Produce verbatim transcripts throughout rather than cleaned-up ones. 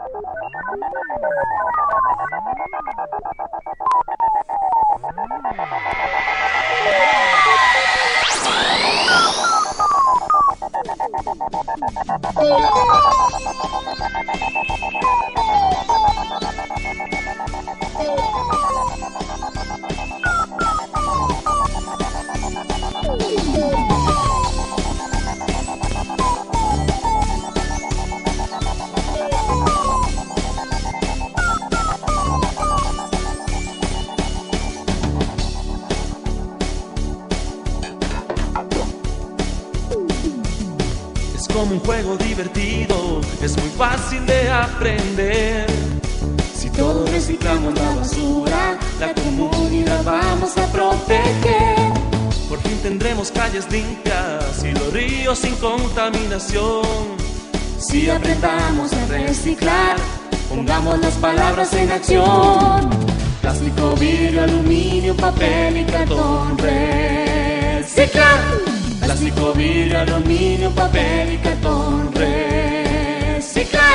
Como un juego divertido, es muy fácil de aprender. Si todos reciclamos la basura, la comunidad vamos a proteger. Por fin tendremos calles limpias y los ríos sin contaminación. Si aprendamos a reciclar, pongamos las palabras en acción. Plástico, vidrio, aluminio, papel y cartón, reciclar. Plástico, vidrio, aluminio, papel y cartón, reciclar.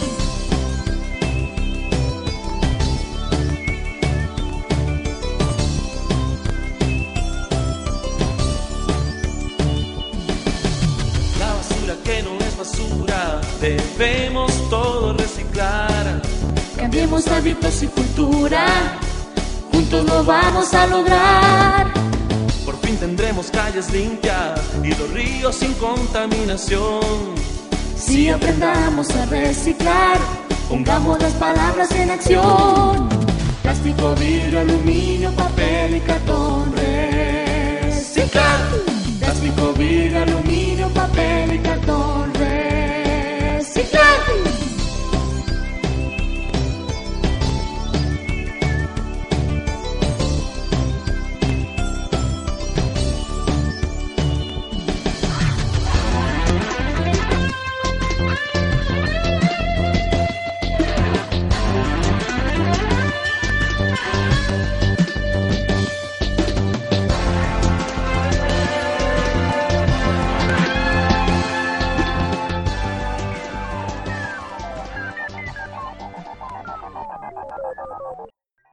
La basura que no es basura, debemos todo reciclar. Cambiemos hábitos y cultura, juntos lo vamos a lograr. Por fin tendremos calles limpias y los ríos sin contaminación. Si aprendamos a reciclar, pongamos las palabras en acción. Plástico, vidrio, aluminio, papel y cartón, reciclar. Plástico, vidrio, aluminio, papel y cartón, reciclar.